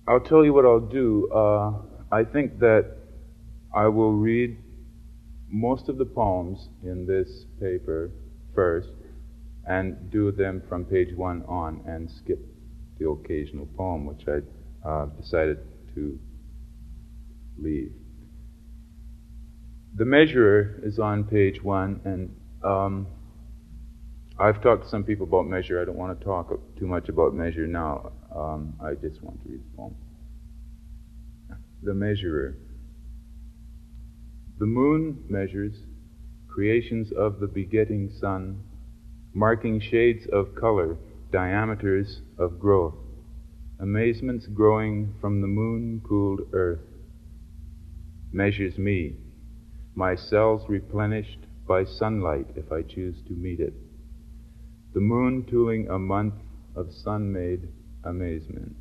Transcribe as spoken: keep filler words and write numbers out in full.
I'll tell you what I'll do. Uh, I think that I will read most of the poems in this paper first and do them from page one on and skip the occasional poem, which I uh, decided to leave. The Measurer is on page one, and um, I've talked to some people about Measure. I don't want to talk too much about Measure now. Um, I just want to read the poem. The Measurer. The moon measures creations of the begetting sun, marking shades of color, diameters of growth, amazements growing from the moon-cooled earth. Measures me, my cells replenished by sunlight if I choose to meet it. The moon tooling a month of sun-made amazement.